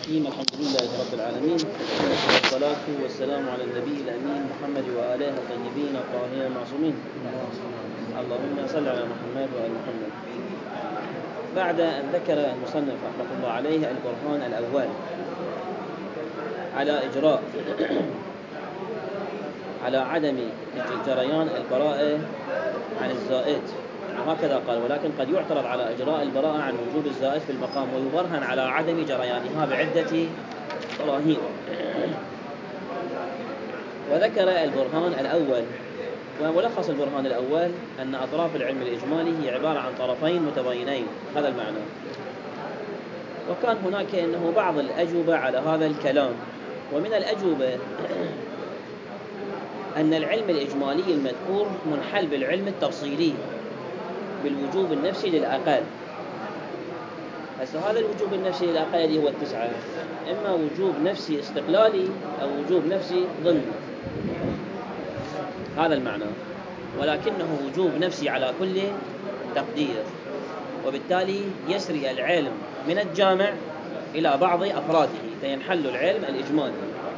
الرحيم. الحمد لله رب العالمين، والصلاة والسلام على النبي الأمين محمد وآله الطيبين الطاهرين المعصومين. اللهم صل على محمد وآل محمد. بعد أن ذكر المصنف رحمة الله عليه البرهان الأول على عدم جريان البراءة عن الزائد، وهكذا قال: ولكن قد يعترض على إجراء البراءة عن وجوب الزائد في المقام، ويبرهن على عدم جريانها بعدة براهين. وذكر البرهان الأول، وملخص البرهان الأول أن أطراف العلم الإجمالي هي عبارة عن طرفين متباينين، هذا المعنى. وكان هناك إنه بعض الأجوبة على هذا الكلام، ومن الأجوبة أن العلم الإجمالي المذكور منحل بالعلم التفصيلي بالوجوب النفسي للأقل. هذا الوجوب النفسي للأقل هو التسعة، إما وجوب نفسي استقلالي أو وجوب نفسي ضمني، هذا المعنى. ولكنه وجوب نفسي على كل تقدير، وبالتالي يسري العلم من الجامع إلى بعض أفراده فينحل العلم الإجمالي.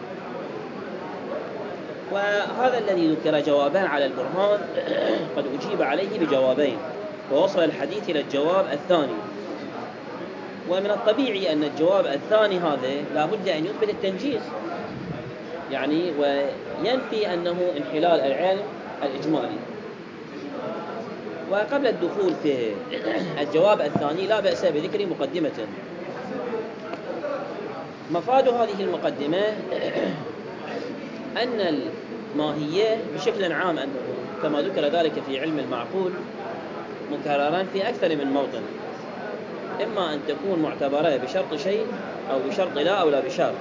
وهذا الذي ذكر جوابان على البرهان قد أجيب عليه بجوابين، ووصل الحديث إلى الجواب الثاني. ومن الطبيعي أن الجواب الثاني هذا لا بد أن يثبت التنجيز، يعني وينفي أنه انحلال العلم الإجمالي. وقبل الدخول في الجواب الثاني لا بأس بذكر مقدمة. مفاد هذه المقدمة أن الماهية بشكل عام أنه كما ذكر ذلك في علم المعقول مكررا في أكثر من موطن، إما أن تكون معتبرة بشرط شيء أو بشرط لا أو لا بشرط.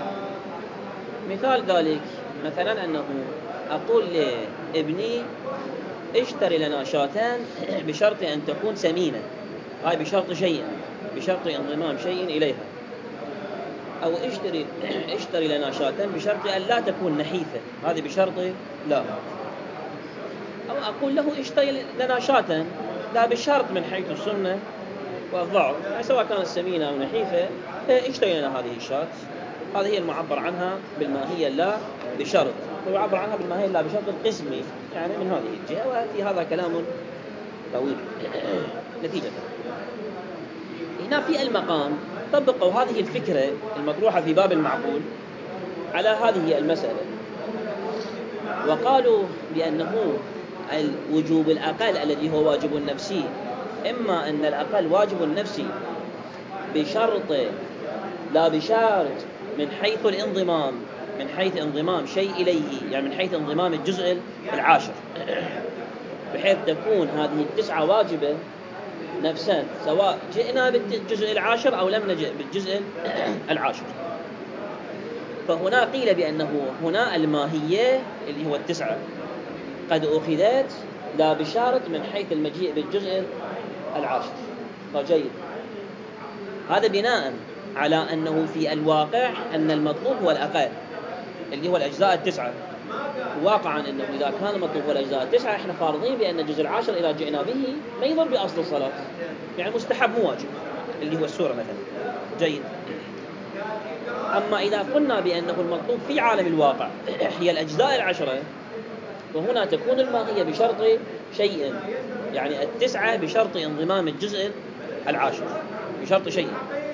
مثال ذلك مثلا أنه أقول لابني اشتري لنا شاتان بشرط أن تكون سمينة، هاي بشرط شيء، بشرط انضمام شيء إليها. أو اشتري لنا شاتان بشرط أن لا تكون نحيفة، هذه بشرط لا. أو أقول له اشتري لنا شاتان لا بشرط من حيث السنة والضعف، يعني سواء كانت سمينة أو نحيفة اشتري لنا هذه الشات. هذه هي المعبر عنها بالماهية لا بشرط، ويعبر عنها بالماهية لا بشرط القسمي، يعني من هذه الجهة. وفي هذا كلام طويل. نتيجة هنا في المقام طبقوا هذه الفكرة المطروحة في باب المعقول على هذه المسألة، وقالوا بأنه الوجوب الأقل الذي هو واجب نفسي، إما أن الأقل واجب نفسي بشرط لا بشرط من حيث الانضمام، من حيث انضمام شيء إليه، يعني من حيث انضمام الجزء العاشر، بحيث تكون هذه التسعة واجبة نفسا سواء جئنا بالجزء العاشر أو لم نجئ بالجزء العاشر. فهنا قيل بأنه هنا الماهية اللي هو التسعة قد أخذت لا بشرط من حيث المجيء بالجزء العاشر. فجيد، هذا بناء على أنه في الواقع أن المطلوب هو الأقل اللي هو الأجزاء التسعة. واقعا أنه إذا كان المطلوب هو الأجزاء التسعة، إحنا فارضين بأن الجزء العاشر إذا جئنا به ما يضر بأصل الصلاة، يعني مستحب مو واجب، اللي هو السورة مثلا. جيد. أما إذا قلنا بأنه المطلوب في عالم الواقع هي الأجزاء العشرة، وهنا تكون الماهية بشرط شيء، يعني التسعة بشرط انضمام الجزء العاشر بشرط شيء.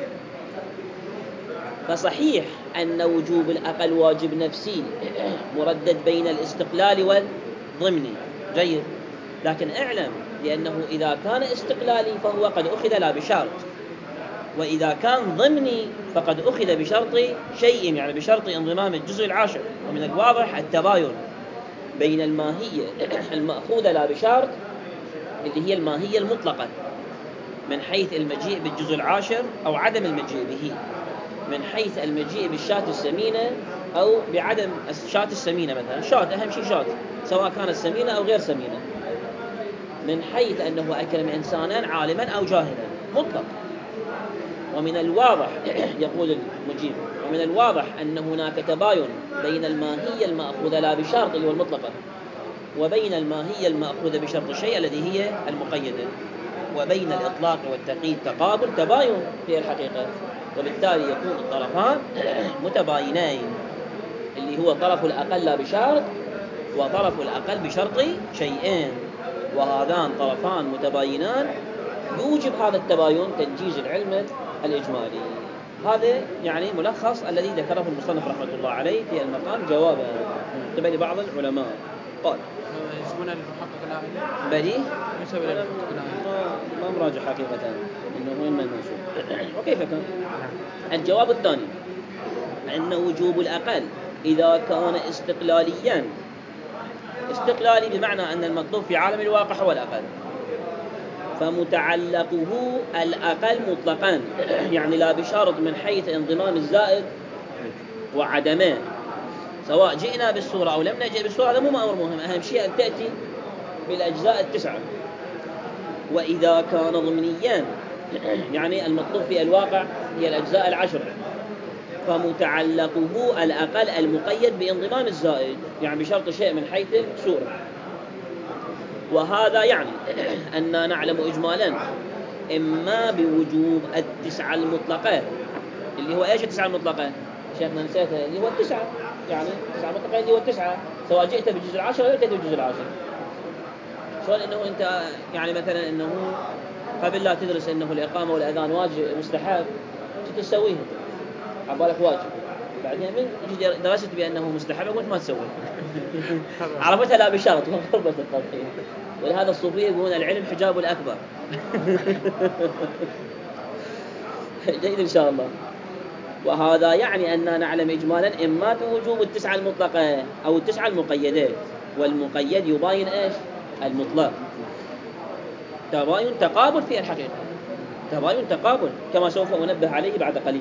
فصحيح أن وجوب الأقل واجب نفسي مردد بين الاستقلال والضمني. جيد. لكن اعلم بأنه إذا كان استقلالي فهو قد أخذ لا بشرط، وإذا كان ضمني فقد أخذ بشرط شيء، يعني بشرط انضمام الجزء العاشر. ومن الواضح التباين بين الماهية المأخوذة لا بشرط اللي هي الماهية المطلقة من حيث المجيء بالجزء العاشر أو عدم المجيء به، من حيث المجيء بالشاة السمينة أو بعدم الشاة السمينة. مثلا شاة أهم شيء شاة سواء كانت سمينة أو غير سمينة، من حيث أنه أكرم إنسانا عالما أو جاهلا مطلق. ومن الواضح يقول المجيب، ومن الواضح أن هناك تباين بين الماهية المأخوذة لا بشرط اللي هو المطلقة، وبين الماهية المأخوذة بشرط الشيء الذي هي المقيدة، وبين الإطلاق والتقييد تقابل تباين في الحقيقة. وبالتالي يكون الطرفان متباينين، اللي هو طرف الأقل لا بشرط وطرف الأقل بشرط شيئين، وهذان طرفان متباينان يوجب هذا التباين تنجيز العلم الإجمالي. هذا يعني ملخص الذي ذكره المصنف رحمة الله عليه في المقام جوابا من قبل بعض العلماء. قال يسمونه المحقق الآخر بديه يسمى المحقق الآخر، ما مراجع حقيقة إنه وين المنسوب وكيف كان. الجواب الثاني أن وجوب الأقل إذا كان استقلالي بمعنى أن المطلوب في عالم الواقع هو الأقل، فمتعلقه الأقل مطلقا، يعني لا بشرط من حيث انضمام الزائد وعدمه، سواء جئنا بالصورة أو لم نجئ بالصورة، هذا مو أمر مهم، أهم شيء أن تأتي بالأجزاء التسعة. وإذا كان ضمنيا يعني المطلوب في الواقع هي الأجزاء العشرة، فمتعلقه الأقل المقيد بانضمام الزائد، يعني بشرط شيء من حيث الصورة. وهذا يعني أننا نعلم إجمالا إما بوجوب التسعة المطلقة، اللي هو إيش التسعة المطلقة؟ شيخنا نسيتها، اللي هو التسعة، يعني التسعة المطلقة اللي هو التسعة، سواء جئت بالجزء العاشر أو جئت بالجزء العاشر. شلون إنه أنت يعني مثلا إنه قبل لا تدرس إنه الإقامة والأذان واجب مستحب، تسويه عبالك واجب، بعدين من درست بأنه مستحب قلت ما تسوي عرفتها لا بشرط وغربة التوحيد. ولهذا الصوفية يقولون العلم حجاب الأكبر جيد إن شاء الله. وهذا يعني أننا نعلم إجمالا إما بوجوب التسعة المطلقة أو التسعة المقيدات، والمقيد يباين إيش؟ المطلق. تباين تقابل في الحقيقة، تباين تقابل كما سوف أنبه عليه بعد قليل.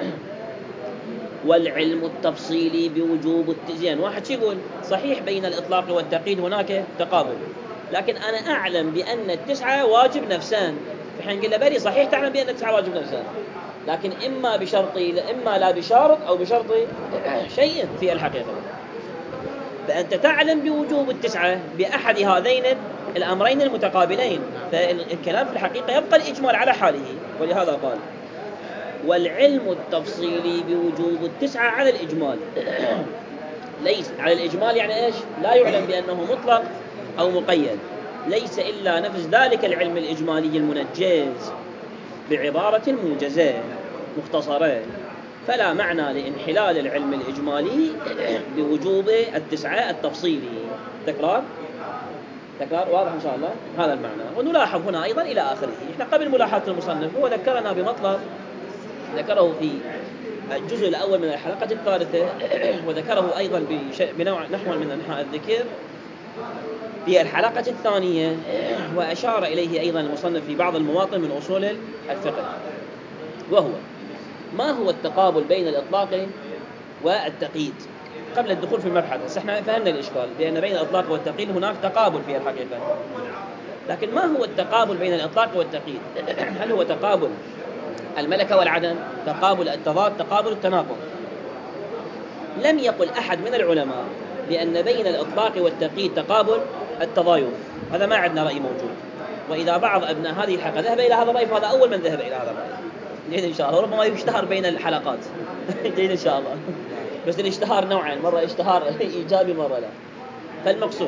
والعلم التفصيلي بوجوب التزيين، واحد يقول صحيح بين الإطلاق والتقييد هناك تقابل، لكن أنا أعلم بأن التسعة واجب نفسان، في حين قلنا بلي صحيح تعلم بأن التسعة واجب نفسان، لكن إما بشرط إما لا بشرط أو بشرط شيء في الحقيقة. فأنت تعلم بوجوب التسعة بأحد هذين الأمرين المتقابلين، فالكلام في الحقيقة يبقى الإجمال على حاله. ولهذا قال والعلم التفصيلي بوجوب التسعة على الإجمال، ليس على الإجمال يعني إيش؟ لا يعلم بأنه مطلق أو مقيد، ليس إلا نفس ذلك العلم الإجمالي المنجز بعبارة موجزة مختصرة، فلا معنى لانحلال العلم الإجمالي بوجوب التسعة التفصيلي. تكرار واضح إن شاء الله هذا المعنى. ونلاحظ هنا أيضا إلى آخره. إحنا قبل ملاحظة المصنف هو ذكرنا بمطلب ذكره في الجزء الأول من الحلقة الثالثة وذكره أيضا بنوع نحو من أنحاء الذكر في الحلقة الثانية، وأشار إليه أيضا المصنف في بعض المواطن من أصول الفقه، وهو ما هو التقابل بين الإطلاق والتقييد. قبل الدخول في المبحث احنا فهمنا الإشكال بأن بين الإطلاق والتقييد هناك تقابل في الحقيقة، لكن ما هو التقابل بين الإطلاق والتقييد؟ هل هو تقابل الملكة والعدم، تقابل التضاد، تقابل التناقض؟ لم يقل أحد من العلماء بأن بين الإطلاق والتقييد تقابل التضايف، هذا ما عندنا رأي موجود. وإذا بعض أبناء هذه الحلقة ذهب إلى هذا الرأي فهذا أول من ذهب إلى هذا الرأي. جيد إن شاء الله، ربما يشتهر بين الحلقات جيد إن شاء الله، بس الاشتهار نوعين، مرة اشتهار إيجابي مرة لا. فالمقصود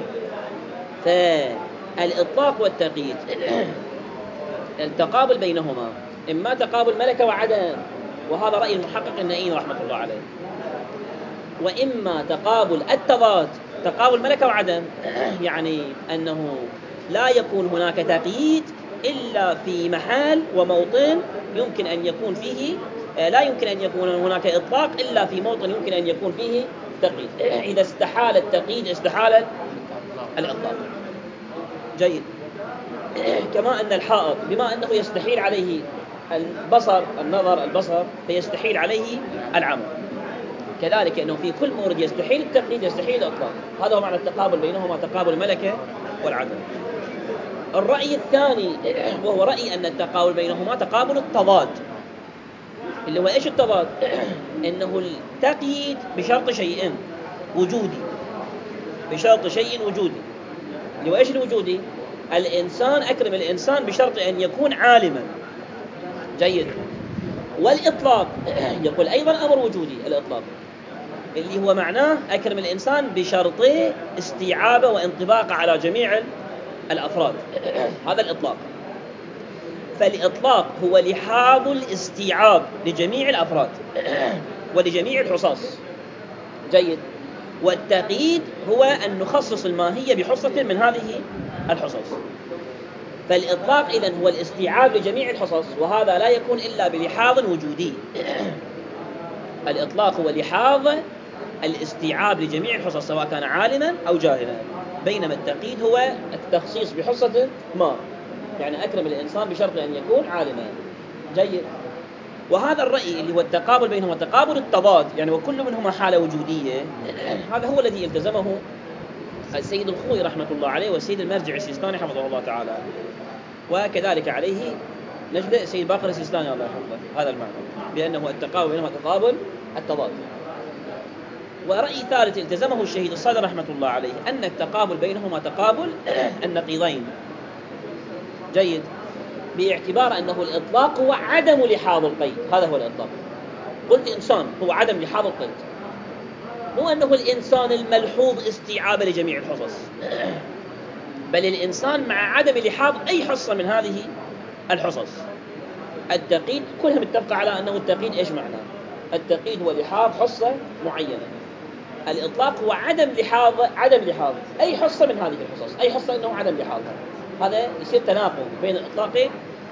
فالإطلاق والتقييد التقابل بينهما إما تقابل ملكة وعدم، وهذا رأي المحقق النائين رحمة الله عليه، وإما تقابل التضاد، تقابل ملكة وعدم، يعني أنه لا يكون هناك تقييد إلا في محل وموطن يمكن أن يكون فيه، لا يمكن أن يكون هناك إطلاق إلا في موطن يمكن أن يكون فيه تقييد. إذا استحال التقييد استحال الإطلاق. جيد. كما أن الحائط بما أنه يستحيل عليه البصر فيستحيل عليه العمى، كذلك أنه في كل مورد يستحيل التقييد يستحيل الإطلاق. هذا هو معنى التقابل بينهما، تقابل الملكة والعدم. الرأي الثاني وهو رأي أن التقابل بينهما تقابل التضاد، اللي هو إيش التضاد؟ إنه التقييد بشرط شيء وجودي، بشرط شيء وجودي، اللي هو إيش الوجودي؟ الإنسان أكرم الإنسان بشرط أن يكون عالما. جيد. والإطلاق يقول أيضا أمر وجودي. الإطلاق اللي هو معناه أكرم الإنسان بشرطي استيعابه وانطباقه على جميع الأفراد. هذا الإطلاق. فالإطلاق هو لحاظ الاستيعاب لجميع الأفراد ولجميع الحصص. جيد. والتقييد هو أن نخصص الماهية بحصة من هذه الحصص. فالإطلاق إذن هو الاستيعاب لجميع الحصص، وهذا لا يكون إلا بلحاظ وجودي. الإطلاق هو لحاظ الاستيعاب لجميع الحصص سواء كان عالما أو جاهلا، بينما التقييد هو التخصيص بحصة ما، يعني أكرم الإنسان بشرط أن يكون عالما. جيد. وهذا الرأي اللي هو التقابل بينهما تقابل التضاد، يعني وكل منهما حالة وجودية، هذا هو الذي التزمه السيد الخوئي رحمة الله عليه والسيد المرجع السيستاني حفظه الله تعالى، وكذلك عليه نجد السيد باقر السيستاني الله يحفظه هذا المعنى، بأنه التقابل بينهما تقابل التضاد. ورأي ثالث التزمه الشهيد الصادر رحمة الله عليه أن التقابل بينهما تقابل النقيضين. جيد. باعتبار أنه الإطلاق هو عدم لحاظ القيد، هذا هو الإطلاق. قلت إنسان هو عدم لحاظ القيد، مو أنه الإنسان الملحوظ استيعاب لجميع الحصص، بل الإنسان مع عدم لحاظ أي حصة من هذه الحصص. التقييد كلها متفقة على أنه التقييد إيش معناه؟ التقييد هو لحاظ حصة معينة. الإطلاق هو عدم لحاظ أي حصة من هذه الحصص، أي حصة أنه عدم لحاظها. هذا يصير تناقض بين الإطلاق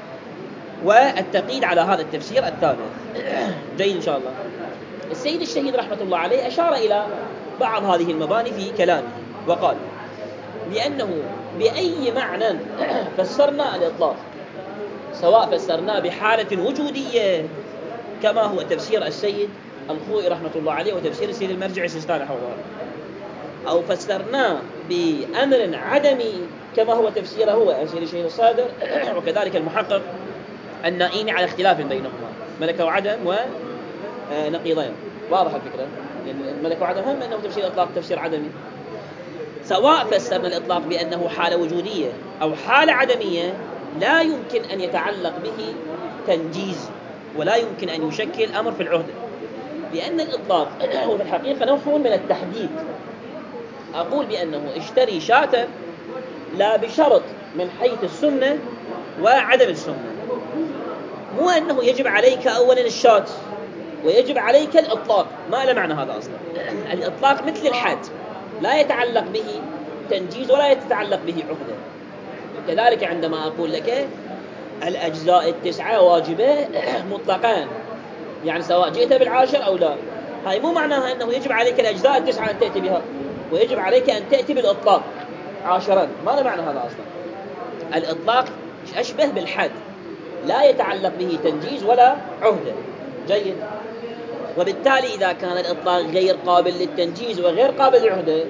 والتقييد على هذا التفسير الثالث. جيد إن شاء الله. السيد الشهيد رحمة الله عليه أشار إلى بعض هذه المباني في كلامه وقال بأنه بأي معنى فسرنا الإطلاق، سواء فسرناه بحالة وجودية كما هو تفسير السيد الخوئي رحمة الله عليه وتفسير السيد المرجع السيستاني حفظه الله، أو فسرناه بأمر عدمي كما هو تفسيره هو السيد الشهيد الصادر وكذلك المحقق النائيني على اختلاف بينهما، ملكة وعدم ونقيضين. واضح الفكرة؟ يعني الملكة وعدم هم أنه تفسير إطلاق تفسير عدمي. سواء فسرنا الإطلاق بأنه حالة وجودية أو حالة عدمية لا يمكن أن يتعلق به تنجيز، ولا يمكن أن يشكل أمر في العهدة، لأن الإطلاق هو في الحقيقة نوع من التحديد. أقول بأنه اشتري شاة لا بشرط من حيث السمنة وعدم السمنة، مو أنه يجب عليك أولا الشاة ويجب عليك الإطلاق، ما له معنى هذا أصلا. الإطلاق مثل الحد لا يتعلق به تنجيز ولا يتعلق به عهدة. كذلك عندما أقول لك الأجزاء التسعة واجبة مطلقان، يعني سواء جئت بالعاشر أو لا، هاي مو معناها أنه يجب عليك الأجزاء التسعة أن تأتي بها ويجب عليك أن تأتي بالإطلاق عاشرا، ما له معنى هذا أصلا. الإطلاق أشبه بالحد لا يتعلق به تنجيز ولا عهدة. جيد. وبالتالي إذا كان الإطلاق غير قابل للتنجيز وغير قابل للعهدة،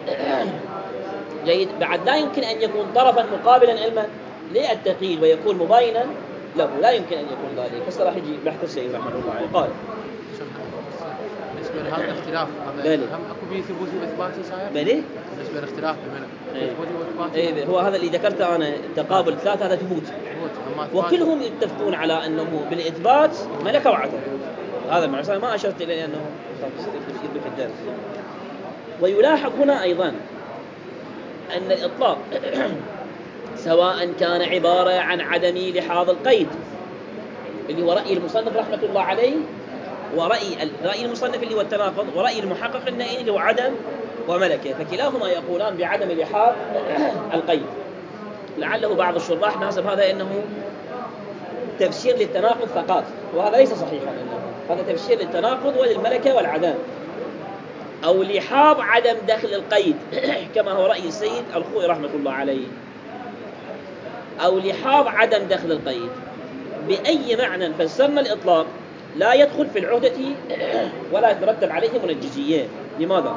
جيد، بعد لا يمكن أن يكون طرفا مقابلا علما للتقييد ويكون مباينا له، لا يمكن أن يكون ذلك. هسه راح يجي بحث السيد رحمه الله عليه. قال بالنسبة لهذا الاختلاف هذا هم أكو به ثبوتي وإثباتي صاير؟ بلي؟ بالنسبة للاختلاف ثبوتي وإثباتي؟ هو هذا اللي ذكرته أنا تقابل ثلاثة هذا ثبوت، وكلهم يتفقون على أنه بالإثبات ملكة وعدم. هذا المعنى ما أشرت إليه لأنه يدرك الدرس. ويلاحظ هنا أيضا أن الإطلاق سواء كان عبارة عن عدم لحاظ القيد اللي هو رأي المصنف رحمة الله عليه، ورأي المصنف اللي هو التناقض، ورأي المحقق النائيني اللي هو عدم وملكة، فكلاهما يقولان بعدم لحاظ القيد. لعله بعض الشراح ناسب هذا أنه تفسير للتناقض فقط، وهذا ليس صحيحا، إنه هذا تفسير للتناقض وللملكة والعدم، أو لحاظ عدم دخل القيد كما هو رأي السيد الخوئي رحمة الله عليه، أو لحاظ عدم دخل القيد. بأي معنى فسرنا الإطلاق لا يدخل في العهدة ولا يترتب عليه منجزية. لماذا؟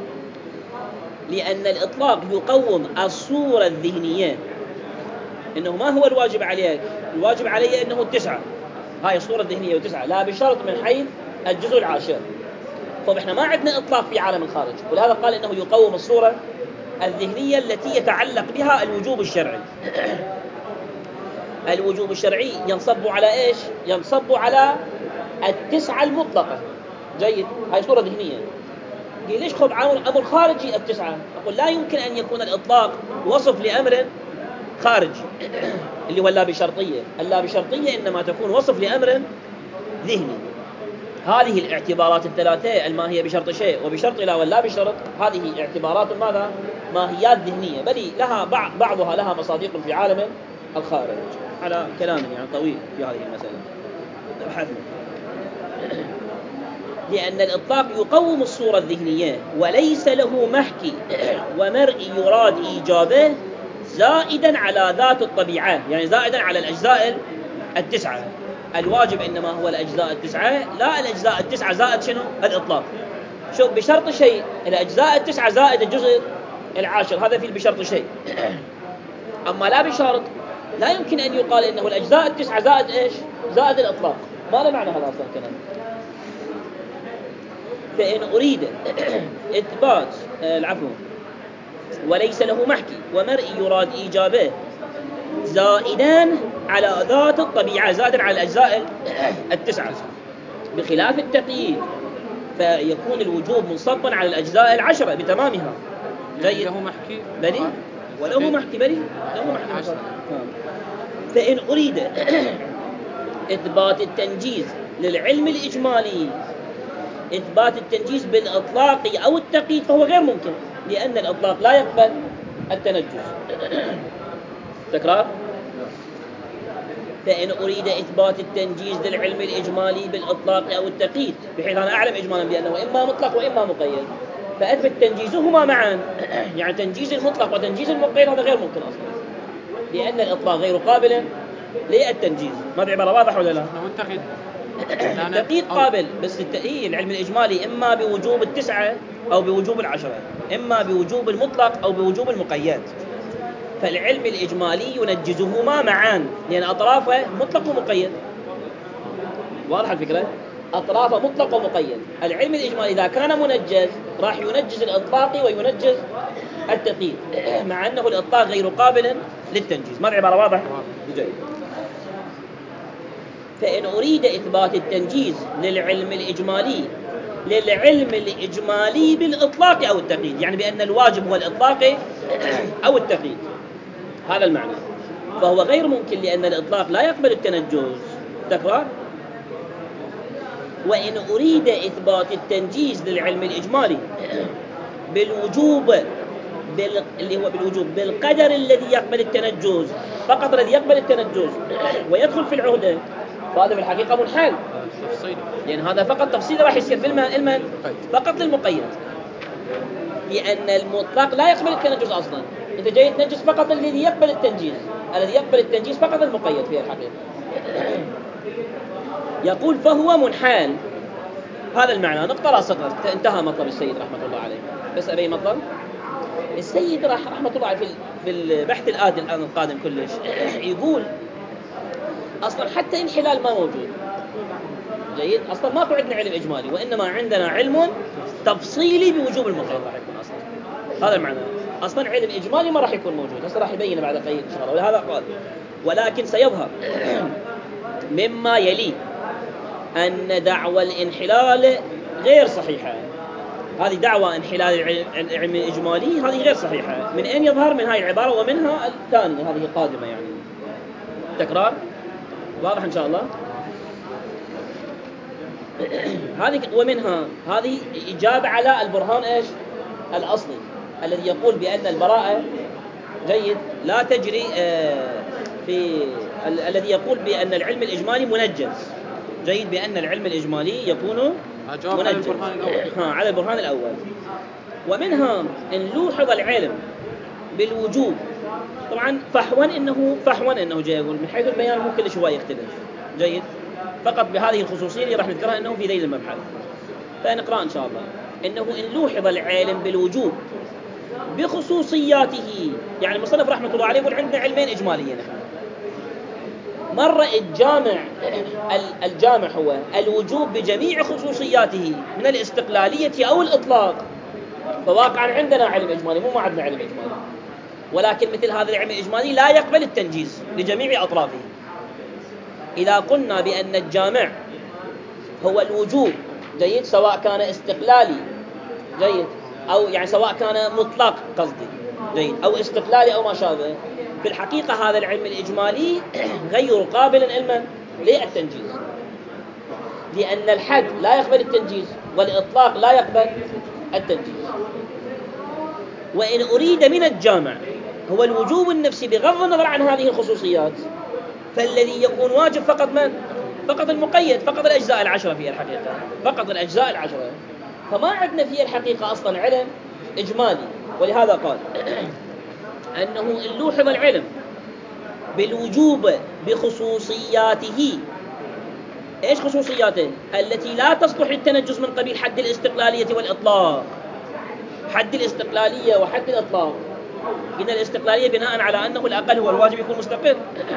لأن الإطلاق يقوم الصورة الذهنية إنه ما هو الواجب عليك، الواجب علي إنه 9، هاي الصورة الذهنية و9 لا بشرط من حيث الجزء العاشر. فإحنا ما عندنا إطلاق في عالم الخارج، ولهذا قال إنه يقوم الصورة الذهنية التي يتعلق بها الوجوب الشرعي. الوجوب الشرعي ينصب على إيش؟ ينصب على التسعة المطلقة. جيد، هاي صورة ذهنية. ليش خب أمر خارجي التسعة؟ أقول لا يمكن أن يكون الإطلاق وصف لأمر خارجي اللي هو اللابشرطية. اللابشرطية إنما تكون وصف لأمر ذهني. هذه الاعتبارات الثلاثة، الماهية بشرط شيء وبشرط لا ولا بشرط، هذه اعتبارات ماذا؟ ماهيات ذهنية، بل لها بعضها لها مصادق في عالم الخارج. على كلام يعني طويل في هذه المسألة نبحث. لأن الإطلاق يقوم الصورة الذهنية وليس له محكي ومرئي يراد إيجابه زائدا على ذات الطبيعة، يعني زائدا على الأجزاء التسعة. الواجب إنما هو الأجزاء التسعة، لا الأجزاء التسعة زائد شنو؟ الإطلاق. شوف بشرط شيء الأجزاء التسعة زائد الجزء العاشر، هذا في بشرط شيء. أما لا بشرط، لا يمكن أن يقال إنه الأجزاء التسعة زائد إيش؟ زائد الإطلاق. ما له معنى هذا أصلا الكلام. فإن أريد إثبات العفو وليس له محكي ومرئي يراد إيجابه زائدان على ذات الطبيعة، زائدا على الأجزاء التسعة، بخلاف التقييد فيكون الوجوب منصبا على الأجزاء العشرة بتمامها. جيد، له محكي بلي وله محكي بلي له محكي. فإن أريد إثبات التنجيز للعلم الإجمالي إثبات التنجيز بالإطلاق أو التقييد فهو غير ممكن، لأن الإطلاق لا يقبل التنجز. تكرار. فإن أريد إثبات التنجيز للعلم الإجمالي بالإطلاق أو التقييد، بحيث أنا أعلم إجمالا بأنه إما مطلق وإما مقيد، فأثبت تنجيزهما معا، يعني تنجيز المطلق وتنجيز المقيد هذا غير ممكن أصلا، لأن الإطلاق غير قابل للتنجيز. ما بعبارة واضح ولا لا؟ التقييد قابل، بس العلم الإجمالي إما بوجوب التسعة أو بوجوب العشرة، إما بوجوب المطلق أو بوجوب المقيد. فالعلم الإجمالي ينجزهما معا لأن أطرافه مطلق ومقيد. واضح الفكرة؟ أطرافه مطلق ومقيد. العلم الإجمالي إذا كان منجز راح ينجز الإطلاق وينجز التقييد، مع أنه الإطلاق غير قابل للتنجيز. ما العبارة واضح؟ جيد. فإن أريد إثبات التنجيز للعلم الإجمالي بالإطلاق أو التقييد، يعني بأن الواجب هو الإطلاق أو التقييد، هذا المعنى، فهو غير ممكن لأن الإطلاق لا يقبل التنجز. تكرار. وإن أريد إثبات التنجيز للعلم الإجمالي بالوجوب اللي هو بالوجوب بالقدر الذي يقبل التنجز، فقط الذي يقبل التنجز ويدخل في العهدة، فهذا في الحقيقة منحال، لأن هذا فقط تفصيل راح يصير في المن فقط للمقيد، لأن المطلق لا يقبل التنجز أصلا. أنت جاي تنجز فقط الذي يقبل التنجيز، الذي يقبل التنجيز فقط المقيد في الحقيقة. يقول فهو منحال، هذا المعنى. نقطة لا سطر، انتهى مطلب السيد رحمة الله عليه. بس أبي مطلب السيد رحمة الله عليه في البحث الآتي الآن القادم كلش يقول أصلا حتى انحلال ما موجود. جيد، أصلا ما عندنا علم إجمالي، وإنما عندنا علم تفصيلي بوجوب المطلق راح يكون أصلا. هذا المعنى. أصلا علم إجمالي ما راح يكون موجود، هسه راح يبين بعد قليل إن شاء الله، ولهذا قال ولكن سيظهر مما يلي أن دعوى الانحلال غير صحيحة. هذه دعوى انحلال العلم الإجمالي هذه غير صحيحة. من أين يظهر؟ من هاي العبارة ومنها الثانية هذه قادمة، يعني تكرار. واضح إن شاء الله. هذه ومنها هذه إجابة على البرهان إيش الأصلي الذي يقول بأن البراءة جيد لا تجري في الذي يقول بأن العلم الإجمالي منجز. جيد، بأن العلم الإجمالي يكون منجز على البرهان الأول. ومنها إن لوحظ العلم بالوجوب، طبعا فحوا إنه جاي يقول من حيث البيان مو كل شوية يختلف. جيد، فقط بهذه الخصوصية اللي راح نذكرها إنه في ذيل المبحث، فنقرأ إن شاء الله إنه إن لوحظ العالم بالوجوب بخصوصياته، يعني المصنف رحمة الله عليه يقول عندنا علمين إجماليين نحن. مرة الجامع هو الوجوب بجميع خصوصياته من الاستقلالية أو الإطلاق، فواقعا عندنا علم إجمالي، مو ما عندنا علم إجمالي، ولكن مثل هذا العلم الإجمالي لا يقبل التنجيز لجميع أطرافه. إذا قلنا بأن الجامع هو الوجوب، جيد، سواء كان استقلالي، جيد، أو يعني سواء كان مطلق قصدي، جيد، أو استقلالي أو ما شابه. في الحقيقة هذا العلم الإجمالي غير قابل علما للتنجيز، لأن الحد لا يقبل التنجيز والإطلاق لا يقبل التنجيز. وإن أريد من الجامع هو الوجوب النفسي بغض النظر عن هذه الخصوصيات، فالذي يكون واجب فقط من؟ فقط المقيد، فقط الأجزاء العشرة في الحقيقة، فقط الأجزاء العشرة. فما عندنا في الحقيقة أصلا علم إجمالي. ولهذا قال أنه إن لوحظ العلم بالوجوب بخصوصياته. إيش خصوصياته؟ التي لا تصلح للتنجز من قبيل حد الاستقلالية والإطلاق. حد الاستقلالية وحد الإطلاق، قلنا الاستقلالية بناء على أنه الأقل هو الواجب يكون مستقل.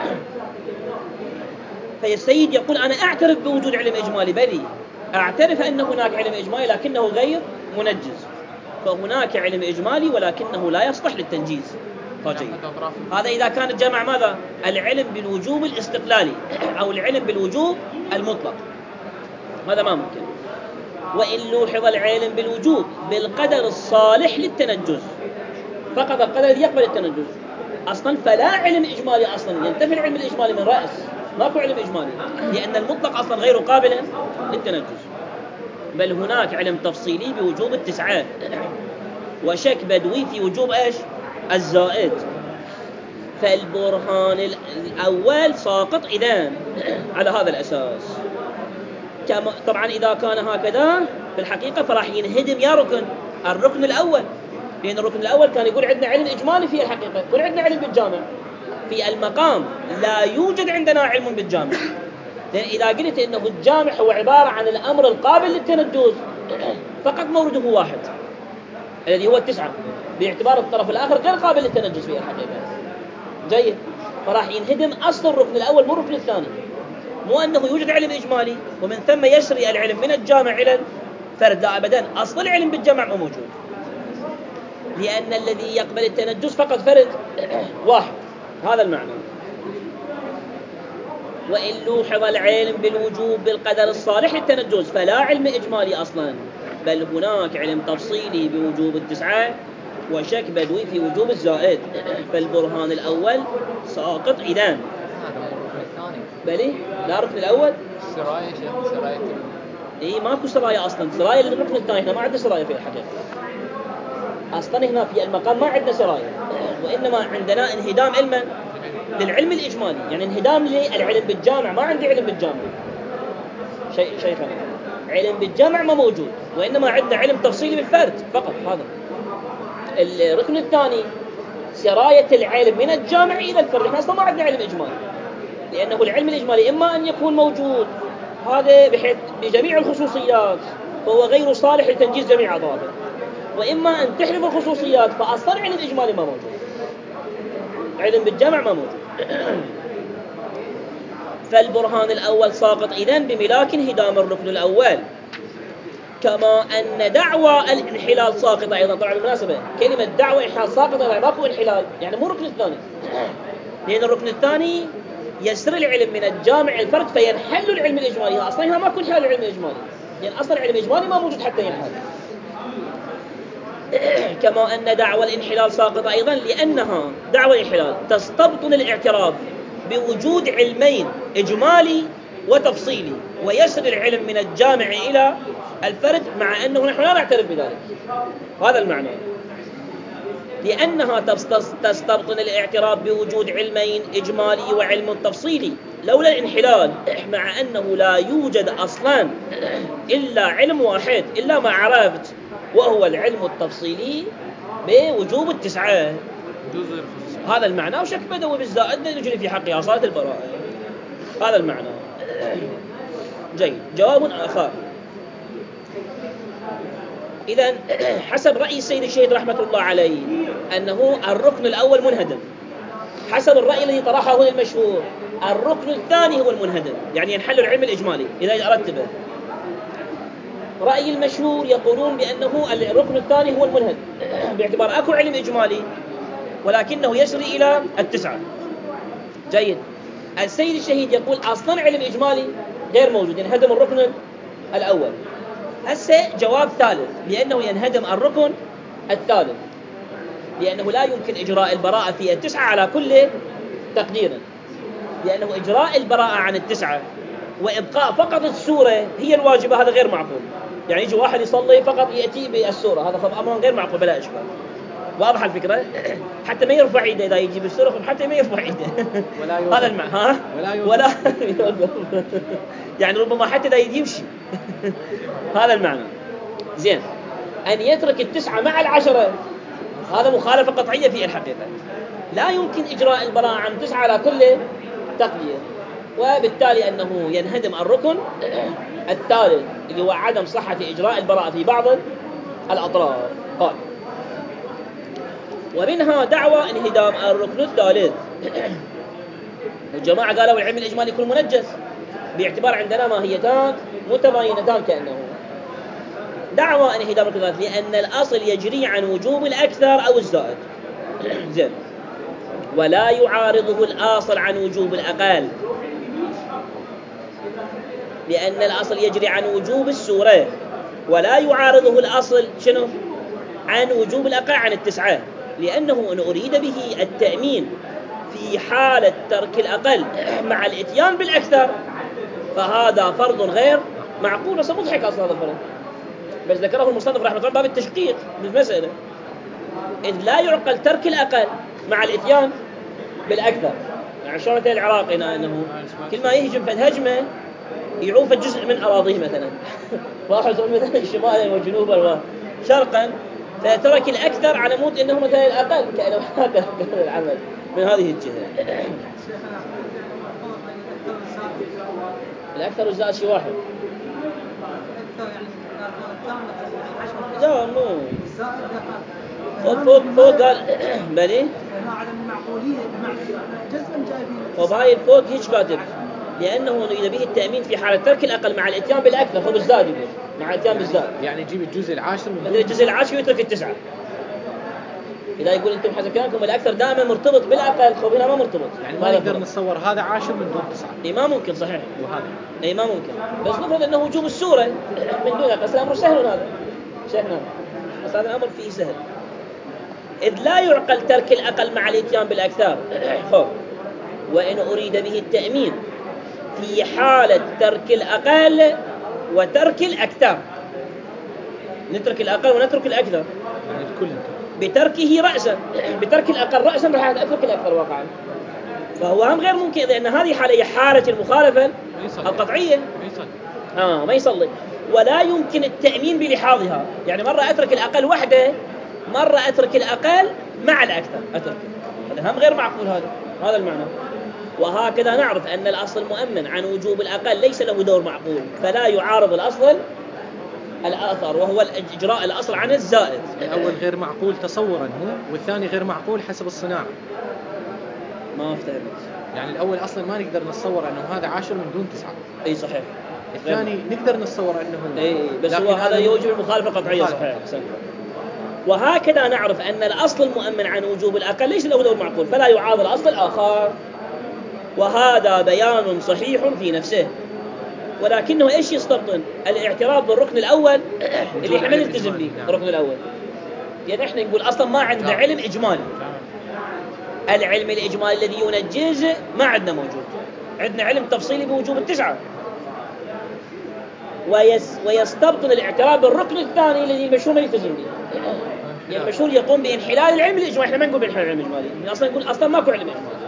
فالسيد يقول أنا أعترف بوجود علم إجمالي، بلي أعترف أن هناك علم إجمالي لكنه غير منجز. فهناك علم إجمالي ولكنه لا يصلح للتنجيز. طيب. هذا إذا كان الجمع ماذا؟ العلم بالوجوب الاستقلالي أو العلم بالوجوب المطلق، هذا ما ممكن. وإن لوحظ العلم بالوجوب بالقدر الصالح للتنجز، فقط القدر الذي يقبل التنجز أصلا، فلا علم إجمالي أصلا، ينتفي العلم الإجمالي من رأس، ماكو علم إجمالي، لأن المطلق أصلا غير قابل للتنجز. بل هناك علم تفصيلي بوجوب التسعة، وشك بدوي في وجوب إيش؟ الزائد. فالبرهان الأول ساقط إذن على هذا الأساس. طبعا إذا كان هكذا في الحقيقة فراح ينهدم يا ركن الركن الأول، لأن الركن الأول كان يقول عندنا علم إجمالي في الحقيقة، يقول عندنا علم بالجامع. في المقام لا يوجد عندنا علم بالجامع، لأن إذا قلت إنه الجامع هو عبارة عن الأمر القابل للتنجز فقط مورده واحد الذي هو التسعة، باعتبار الطرف الآخر غير قابل للتنجز في الحقيقة، جيد. فراح ينهدم أصل الركن الأول مو الركن الثاني، مو أنه يوجد علم إجمالي ومن ثم يسري العلم من الجامع إلى الفرد، لا أبدا، أصل العلم بالجمع مو موجود، لأن الذي يقبل التنجز فقط فرد واحد. هذا المعنى. وإن لوحظ العلم بالوجوب بالقدر الصالح للتنجز فلا علم إجمالي أصلا، بل هناك علم تفصيلي بوجوب التسعة وشك بدوي في وجوب الزائد. فالبرهان الأول ساقط إذن. بلي لا ركن الأول السراية شيخ، سراية ماكو سراية أصلا، سراية للركن الثاني، هنا ما عندنا سراية في الحقيقة أصلا، هنا في المقام ما عندنا سراية، وإنما عندنا انهدام علما للعلم الإجمالي، يعني انهدام للعلم بالجامع. ما عندي علم بالجامع شيخنا، علم بالجامع ما موجود، وإنما عندنا علم تفصيلي بالفرد فقط. هذا الركن الثاني سراية العلم من الجامع إلى الفرد. احنا أصلا ما عندنا علم إجمالي، لأنه العلم الإجمالي إما أن يكون موجود هذا بجميع الخصوصيات فهو غير صالح لتنجيز جميع أعضائه، وإما أن تحرف الخصوصيات فأصلا علم إجمالي ما موجود، علم بالجمع ما موجود. فالبرهان الأول ساقط إذن بملاك انهدام الركن الأول، كما أن دعوى الانحلال ساقطة أيضا. طبعا بالمناسبة كلمة دعوى انحلال ساقطة يعني ماكو انحلال، يعني مو الركن الثاني، لأن الركن الثاني يسر العلم من الجامع الفرد فينحل العلم الإجمالي. أصلا هنا ماكو انحلال العلم الإجمالي، لأن أصلا العلم الإجمالي ما موجود حتى ينحل. كما أن دعوى الانحلال ساقطة أيضا لأنها دعوى الانحلال تستبطن الاعتراف بوجود علمين إجمالي وتفصيلي ويسر العلم من الجامع إلى الفرد، مع أنه نحن لا نعترف بذلك. هذا المعنى، لأنها تستبطن الاعتراف بوجود علمين إجمالي وعلم تفصيلي لولا الانحلال، مع أنه لا يوجد أصلا إلا علم واحد إلا ما عرفت، وهو العلم التفصيلي بوجوب التسعة. هذا المعنى. وشك بدوي بالزائد يجري في حقها أصالة البراءة. هذا المعنى. جيد. جواب آخر. إذن حسب رأي السيد الشهيد رحمة الله عليه أنه الركن الأول منهدم، حسب الرأي الذي طرحه هنا المشهور الركن الثاني هو المنهدم، يعني ينحل العلم الإجمالي إذا أردت. رأي المشهور يقولون بأنه الركن الثاني هو المنهدم باعتبار أكو علم إجمالي ولكنه يسري إلى التسعة. جيد. السيد الشهيد يقول أصلا علم إجمالي غير موجود، ينهدم الركن الأول. هسه جواب ثالث، لأنه ينهدم الركن الثالث، لأنه لا يمكن إجراء البراءة في التسعة على كل تقدير، لأنه إجراء البراءة عن التسعة وإبقاء فقط السورة هي الواجبة، هذا غير معقول. يعني يجي واحد يصلي فقط يأتي بالسورة، هذا أمر غير معقول بلا إشكال. واضح الفكرة؟ حتى ما يرفع يده إذا يجي بالسورة، حتى ما يرفع يده هذا المعنى. ها؟ ولا يعني ربما حتى إذا يمشي هذا المعنى. زين، أن يترك التسعة مع العشرة هذا مخالفة قطعية في الحقيقة. لا يمكن إجراء البراءة عن 9 على كل تقدير، وبالتالي أنه ينهدم الركن الثالث اللي هو عدم صحة إجراء البراءة في بعض الأطراف. قال: ومنها دعوى انهدام الركن الثالث. والجماعة قالوا العلم الإجمالي يكون منجس باعتبار عندنا ماهيتان متباينتان كأنه. دعوى انهدام الركن الثالث لأن الأصل يجري عن وجوب الأكثر أو الزائد. زين، ولا يعارضه الأصل عن وجوب الأقل، لأن الأصل يجري عن وجوب السورة، ولا يعارضه الأصل شنو؟ عن وجوب الأقل عن التسعة، لأنه إن أريد به التأمين في حالة ترك الأقل مع الإتيان بالأكثر فهذا فرض غير معقول. بس مضحك أصلا هذا الفرض، بس ذكره المصنف رحمه الله باب التشقيق بالمسألة، إذ لا يعقل ترك الأقل مع الإتيان بالأكثر. يعني شلون العراق هنا أنه كل ما يهجم فالهجمة يعوف الجزء من أراضيه مثلا واحد مثلا شمالا وجنوبا وشرقا، فترك الأكثر على مود أنه مثلا الأقل، كأنه هذا العمل من هذه الجهة. الأكثر والزائد شيء واحد. لا مو فوق قال بلي وباي الفوق هيك كاتب، لأنه يريد به التأمين في حالة ترك الأقل مع الإتيان بالأكثر. هو بالزاد يقول مع الإتيان بالزاد، يعني يجيب الجزء العاشر من الجزء العاشر ويترك التسعة. إذا يقول أنتم حسب كلامكم الأكثر دائما مرتبط بالأقل، خب هنا ما مرتبط. يعني ما نقدر نتصور هذا عاشر من دون 9. إيه ما ممكن صحيح. وهذا إيه ما ممكن. بس نفرض أنه وجوب السورة من دون أقل، الأمر سهل هذا. شيخنا بس هذا الأمر فيه سهل، إذ لا يعقل ترك الأقل مع الإتيان بالأكثر. وإن أريد به التأمين في حالة ترك الأقل وترك الأكثر، نترك الأقل ونترك الأكثر، يعني الكل بتركه رأسا، بترك الأقل رأسا راح أترك الأكثر واقعا، فهو هم غير ممكن، لأن هذه حالة هي حالة المخالفة القطعية. ما يصلي. ولا يمكن التأمين بلحاظها، يعني مرة أترك الأقل وحده، مرة أترك الأقل مع الأكثر أترك، هذا هم غير معقول. هذا المعنى. وهكذا نعرف أن الأصل مؤمن عن وجوب الأقل ليس له دور معقول، فلا يعارض الأصل الآثر وهو الإجراء الأصل عن الزائد. الأول غير معقول تصورا هو، والثاني غير معقول حسب الصناعة. ما افتهمت. يعني الأول أصلا ما نقدر نتصور أنه هذا 10 من دون 9. أي صحيح. الثاني نقدر نتصور أنه أي بس هو هذا يوجب المخالفة القطعية. صحيح. وهكذا نعرف أن الأصل المؤمن عن وجوب الأقل ليس له دور معقول، فلا يعارض الأصل الآخر، وهذا بيان صحيح في نفسه، ولكنه إيش يستبطن؟ الاعتراف بالركن الأول اللي احنا نلتزم به. الركن الأول يعني احنا نقول أصلا ما عندنا علم إجمالي، العلم الإجمالي الذي ينجز ما عندنا موجود، عندنا علم تفصيلي بوجوب التسعة. ويستبطن الاعتراف بالركن الثاني الذي المشهور ما يلتزم به، يعني المشهور يقوم بإنحلال العلم الإجمالي. احنا ما نقول بإنحلال العلم الإجمالي، يعني أصلا نقول أصلا ماكو علم إجمالي.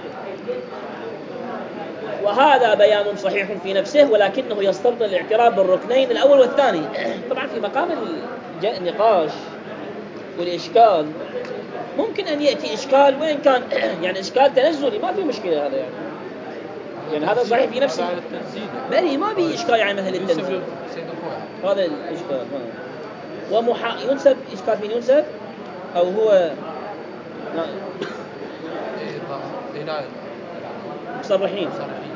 وهذا بيان صحيح في نفسه، ولكنه يستبطن الاعتراف بالركنين الأول والثاني. طبعا في مقام النقاش والإشكال ممكن أن يأتي إشكال وإن كان يعني إشكال تنزلي ما في مشكلة، هذا يعني هذا صحيح في نفسه، بل ما في إشكال يعني مثل التنزيل. هذا الإشكال ينسب إشكال من ينسب أو هو مصرحين.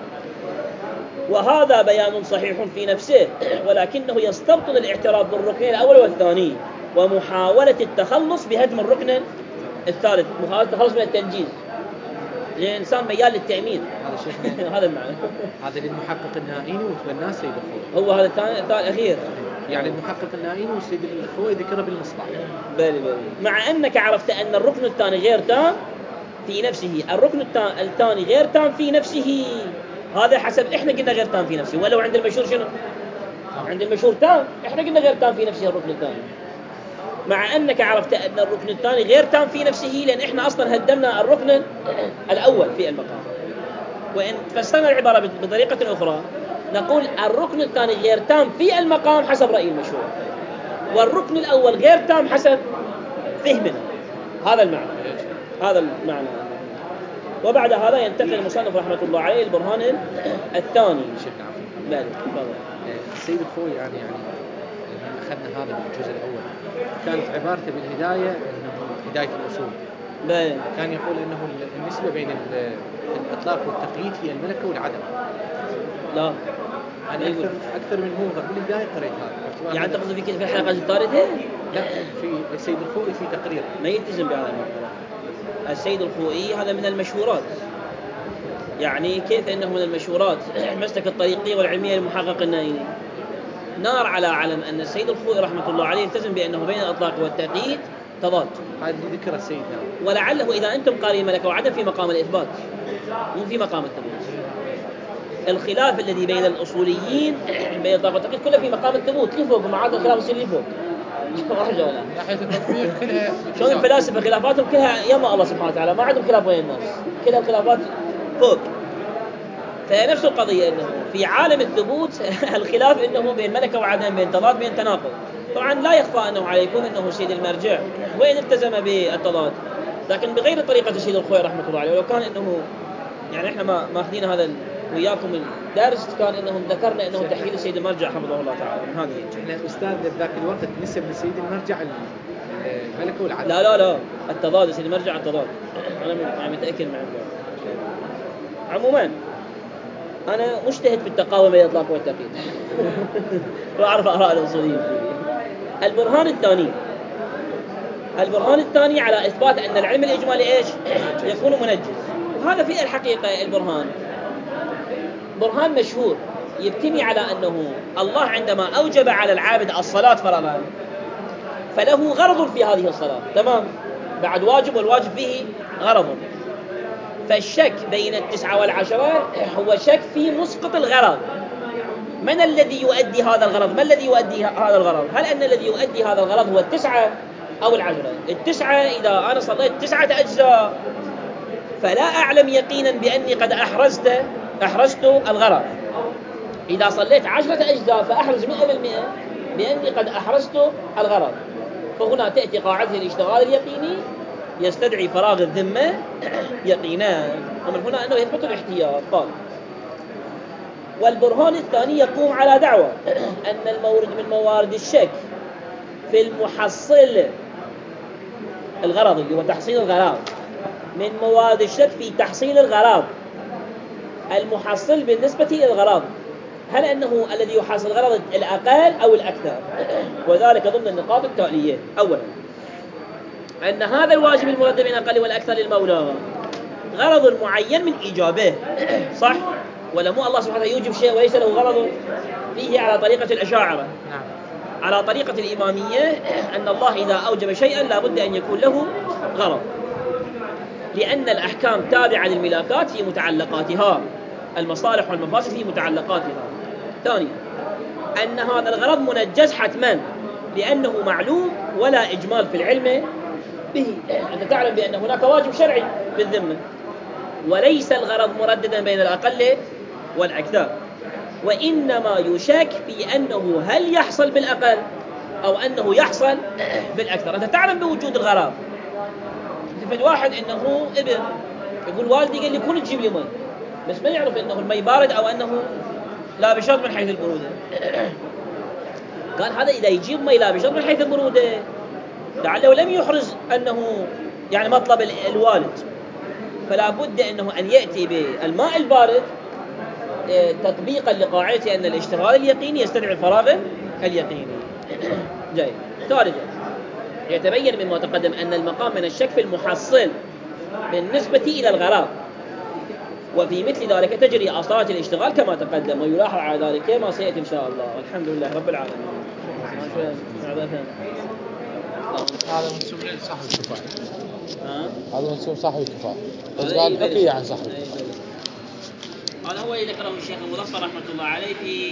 وهذا بيان صحيح في نفسه، ولكنه يستبطن الاعتراف بالركن الأول والثاني ومحاولة التخلص بهدم الركن الثالث، محاولة التخلص من التنجيز. الإنسان ميال للتأمين. هذا شيخنا هذا المعنى. هذا للمحقق النائيني وتبناه سيد الخوئي. هو هذا الثاني الأخير. يعني المحقق النائيني والسيد الخوئي ذكره بالمصباح. بلي. مع أنك عرفت أن الركن الثاني غير تام في نفسه، الركن الثاني غير تام في نفسه، هذا حسب إحنا قلنا غير تام في نفسه، ولو عند المشهور شنو؟ عند المشهور تام، إحنا قلنا غير تام في نفسه الركن الثاني. مع أنك عرفت أن الركن الثاني غير تام في نفسه، لأن إحنا أصلا هدمنا الركن الأول في المقام. وإن فسرنا العبارة بطريقة أخرى نقول الركن الثاني غير تام في المقام حسب رأي المشهور، والركن الأول غير تام حسب فهمنا. هذا المعنى. هذا المعنى. وبعد هذا ينتقل المصنف رحمة الله عليه البرهان الثاني. شيخنا بلي. السيد الخوئي يعني أخذنا هذا الجزء الأول، كانت عبارته بالهداية أنه هداية الأصول. بلي. كان يقول أنه النسبة بين الإطلاق والتقييد هي الملكة والعدم. لا أنا أكثر من موضع بالهداية قريت هذا. يعني تقصد في الحلقة الثالثة؟ لا، في السيد الخوئي في تقرير ما يلتزم بهذا الموضوع. السيد الخوئي هذا من المشهورات، يعني كيف أنه من المشهورات مسلك الطريقية والعلمية للمحقق النائيني. نار على علم أن السيد الخوئي رحمة الله عليه التزم بأنه بين الإطلاق والتقييد تضاد. هذا اللي ذكر السيد نعم. ولعله إذا أنتم قارئين ملكة وعدم في مقام الإثبات مو في مقام الثبوت. الخلاف الذي بين الأصوليين بين الإطلاق والتقييد كله في مقام الثبوت، لفوق معاد الخلاف يصير لفوق. ناحية التطبيق كلها شلون الفلاسفة خلافاتهم كلها يما الله سبحانه وتعالى، ما عندهم خلاف وين الناس، كلها الخلافات فوق. فنفس القضية أنه في عالم الثبوت الخلاف أنه بين ملكة وعدم، بين تضاد بين تناقض. طبعا لا يخفى أنه عليكم أنه سيد المرجع وين التزم بالتضاد، لكن بغير طريقة السيد الخوئي رحمة الله عليه. ولو كان أنه يعني إحنا ما أخذين هذا وياكم الدرس كان أنهم ذكرنا أنه تحليل السيد المرجع حفظه الله تعالى من هذه. إحنا أستاذ ذاك الوقت نسب لسيد المرجع الملكة والعدل. لا التضاد السيد المرجع التضاد، أنا متأكد من عنده. عموما أنا مجتهد في التقاوم بين الإطلاق والتقييد وأعرف آراء الأصوليين فيه. البرهان الثاني على إثبات أن العلم الإجمالي إيش يكون منجز. وهذا في الحقيقة البرهان برهان مشهور يبتني على أنه الله عندما أوجب على العابد الصلاة فرضا فله غرض في هذه الصلاة، تمام، بعد واجب والواجب فيه غرض. فالشك بين 9 و10 هو شك في مسقط الغرض. من الذي يؤدي هذا الغرض؟ ما الذي يؤدي هذا الغرض؟ هل أن الذي يؤدي هذا الغرض هو 9 أو 10؟ 9 إذا أنا صليت 9 أجزاء فلا أعلم يقينا بأني قد أحرزت الغرض. إذا صليت 10 أجزاء فأحرز 100% بأني قد أحرزت الغرض. فهنا تأتي قاعدة الاشتغال اليقيني يستدعي فراغ الذمة يقينا، ومن هنا أنه يثبت الاحتياط. والبرهان الثاني يقوم على دعوة أن المورد من موارد الشك في المحصل الغرض اللي هو تحصيل الغرض، من موارد الشك في تحصيل الغرض المحصل بالنسبة إلى الغرض، هل أنه الذي يحصل الغرض الأقل أو الأكثر؟ وذلك ضمن النقاط التالية. أولا أن هذا الواجب المرتب بين الأقل والأكثر للمولى غرض معين من إيجابه، صح؟ ولا مو الله سبحانه يوجب شيء وليس له غرض فيه على طريقة الأشاعرة؟ نعم. على طريقة الإمامية أن الله إذا أوجب شيئا لابد أن يكون له غرض، لأن الأحكام تابعة للملاكات في متعلقاتها، المصالح والمفاسد في متعلقاتها. ثانيا أن هذا الغرض منجز حتما لأنه معلوم ولا إجمال في العلم به. أنت تعلم بأن هناك واجب شرعي بالذمة، وليس الغرض مرددا بين الأقل والأكثر، وإنما يشك في أنه هل يحصل بالأقل أو أنه يحصل بالأكثر. أنت تعلم بوجود الغرض. تفيد واحد أنه ابن يقول والدي قال لي كل تجيب لي مي، بس ما يعرف أنه المي بارد أو أنه لا بشرط من حيث البرودة. قال هذا إذا يجيب مي لا بشرط من حيث البرودة لعله لم يحرز أنه يعني مطلب الوالد، فلا بد أنه أن يأتي بالماء البارد تطبيقا لقاعدة أن الاشتغال اليقيني يستدعي الفراغ اليقيني. جيد. ثالثا يتبين مما تقدم أن المقام من الشك في المحصل بالنسبة إلى الغرض وفي مثل ذلك تجري عصارة الاشتغال كما تقدم، ويلاحظ على ذلك ما سيأتي إن شاء الله. والحمد لله رب العالمين. هذا منسوب لصاحب الكفاية. هذا منسوب صاحب الكفاية. بس هذا قال حكي عن صاحب الكفاية. هذا هو اللي ذكره الشيخ المظفر رحمة الله عليه في